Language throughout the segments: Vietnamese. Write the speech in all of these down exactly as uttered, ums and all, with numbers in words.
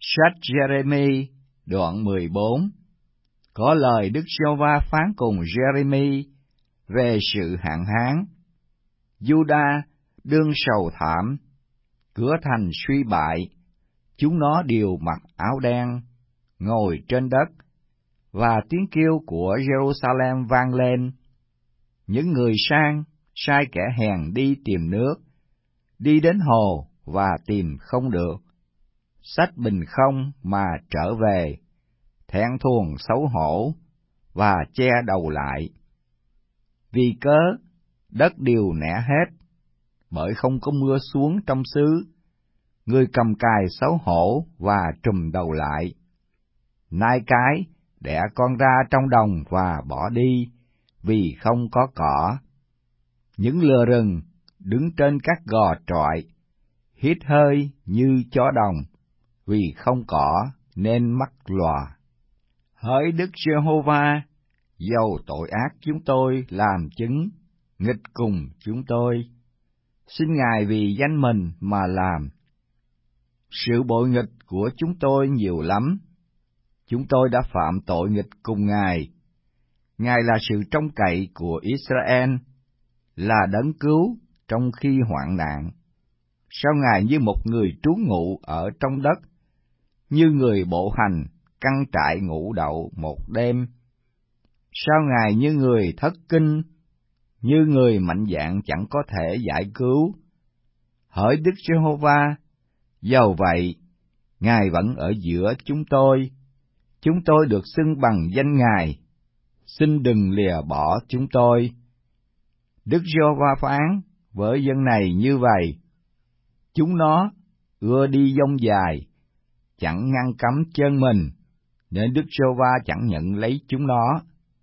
Sách Giê-rê-mi đoạn mười bốn. Có lời Đức Giê-hô-va phán cùng Giê-rê-mi về sự hạn hán. Giu-đa đương sầu thảm, cửa thành suy bại, chúng nó đều mặc áo đen, ngồi trên đất, và tiếng kêu của Giê-ru-sa-lem vang lên. Những người sang sai kẻ hèn đi tìm nước, đi đến hồ và tìm không được, xách bình không mà trở về, thẹn thùng xấu hổ và che đầu lại. Vì cớ đất đều nẻ hết, bởi không có mưa xuống trong xứ, người cầm cài xấu hổ và trùm đầu lại. Nai cái đẻ con ra trong đồng và bỏ đi, vì không có cỏ. Những lừa rừng đứng trên các gò trọi, hít hơi như chó đồng, vì không cỏ nên mắc lòa. Hỡi Đức Giê-hô-va, dầu tội ác chúng tôi làm chứng, nghịch cùng chúng tôi, xin Ngài vì danh mình mà làm. Sự bội nghịch của chúng tôi nhiều lắm, chúng tôi đã phạm tội nghịch cùng Ngài. Ngài là sự trông cậy của Israel, là đấng cứu trong khi hoạn nạn. Sao Ngài như một người trú ngụ ở trong đất, như người bộ hành căn trại ngủ đậu một đêm? Sao Ngài như người thất kinh, như người mạnh dạn chẳng có thể giải cứu? Hỡi Đức Giê-hô-va, dầu vậy, Ngài vẫn ở giữa chúng tôi, chúng tôi được xưng bằng danh Ngài, xin đừng lìa bỏ chúng tôi. Đức Giê-hô-va phán với dân này như vậy: chúng nó ưa đi dông dài, chẳng ngăn cấm chân mình, nên Đức Giê-hô-va chẳng nhận lấy chúng nó.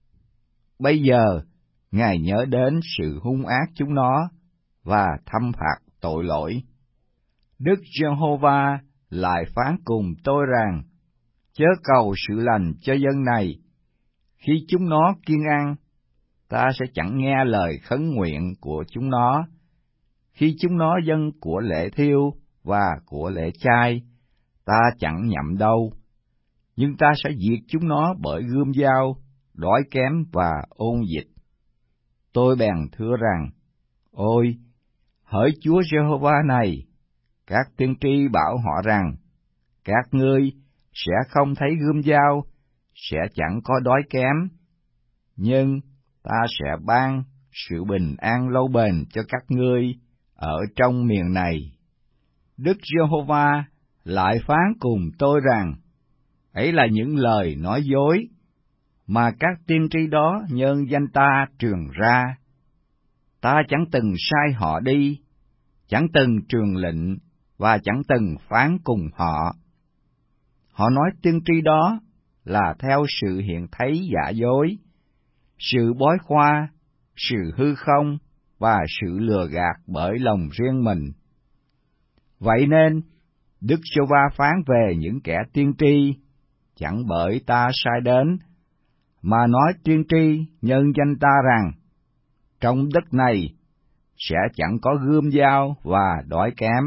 Bây giờ, Ngài nhớ đến sự hung ác chúng nó, và thăm phạt tội lỗi. Đức Giê-hô-va lại phán cùng tôi rằng: chớ cầu sự lành cho dân này. Khi chúng nó kiêng ăn, ta sẽ chẳng nghe lời khấn nguyện của chúng nó. Khi chúng nó dâng của lễ thiêu và của lễ chay, ta chẳng nhậm đâu. Nhưng ta sẽ diệt chúng nó bởi gươm dao, đói kém và ôn dịch. Tôi bèn thưa rằng: ôi, hỡi Chúa Giê-hô-va này, các tiên tri bảo họ rằng, các ngươi sẽ không thấy gươm dao, sẽ chẳng có đói kém, nhưng ta sẽ ban sự bình an lâu bền cho các ngươi ở trong miền này. Đức Giê-hô-va lại phán cùng tôi rằng: ấy là những lời nói dối mà các tiên tri đó nhân danh ta truyền ra. Ta chẳng từng sai họ đi, chẳng từng truyền lệnh và chẳng từng phán cùng họ. Họ nói tiên tri đó là theo sự hiện thấy giả dối, sự bói khoa, sự hư không và sự lừa gạt bởi lòng riêng mình. Vậy nên, Đức Giê-hô-va phán về những kẻ tiên tri, chẳng bởi ta sai đến, mà nói tiên tri nhân danh ta rằng, trong đất này sẽ chẳng có gươm dao và đói kém.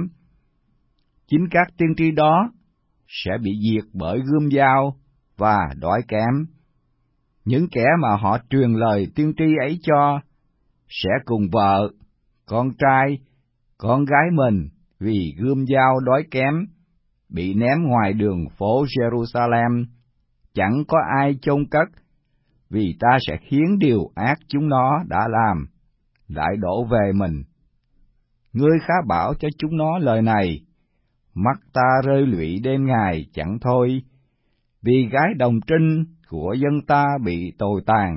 Chính các tiên tri đó sẽ bị diệt bởi gươm dao và đói kém. Những kẻ mà họ truyền lời tiên tri ấy cho sẽ cùng vợ, con trai, con gái mình vì gươm dao đói kém bị ném ngoài đường phố Giê-ru-sa-lem, chẳng có ai chôn cất, vì ta sẽ khiến điều ác chúng nó đã làm lại đổ về mình. Ngươi khá bảo cho chúng nó lời này: mắt ta rơi lụy đêm ngày chẳng thôi, vì gái đồng trinh của dân ta bị tồi tàn.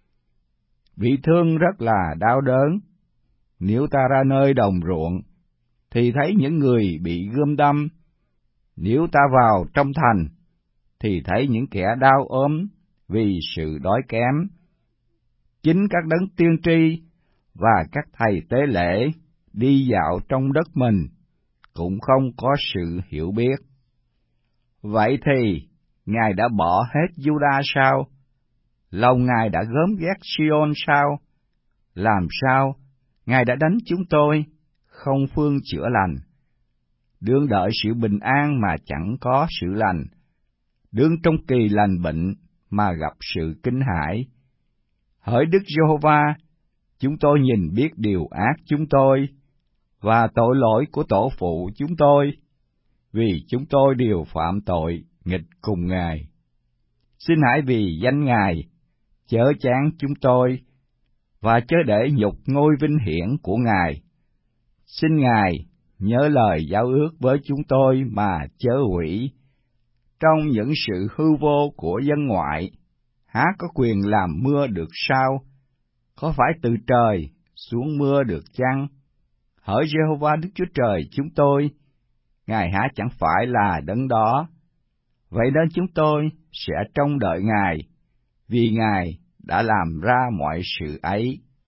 Bị thương rất là đau đớn. Nếu ta ra nơi đồng ruộng, thì thấy những người bị gươm đâm. Nếu ta vào trong thành, thì thấy những kẻ đau ốm vì sự đói kém. Chính các đấng tiên tri và các thầy tế lễ đi dạo trong đất mình cũng không có sự hiểu biết. Vậy thì, Ngài đã bỏ hết Giu-đa sao? Lòng Ngài đã gớm ghét Si-ôn sao? Làm sao Ngài đã đánh chúng tôi, không phương chữa lành? đương đợi sự bình an mà chẳng có sự lành, đương trong kỳ lành bệnh mà gặp sự kinh hãi. Hỡi Đức Giê-hô-va, chúng tôi nhìn biết điều ác chúng tôi, và tội lỗi của tổ phụ chúng tôi, vì chúng tôi đều phạm tội nghịch cùng Ngài. Xin hãy vì danh Ngài chớ chán chúng tôi, và chớ để nhục ngôi vinh hiển của Ngài. Xin Ngài nhớ lời giao ước với chúng tôi mà chớ hủy. Trong những sự hư vô của dân ngoại, há có quyền làm mưa được sao? Có phải từ trời xuống mưa được chăng? Hỡi Giê-hô-va Đức Chúa Trời chúng tôi, Ngài há chẳng phải là đấng đó? Vậy nên chúng tôi sẽ trông đợi Ngài, vì Ngài đã làm ra mọi sự ấy.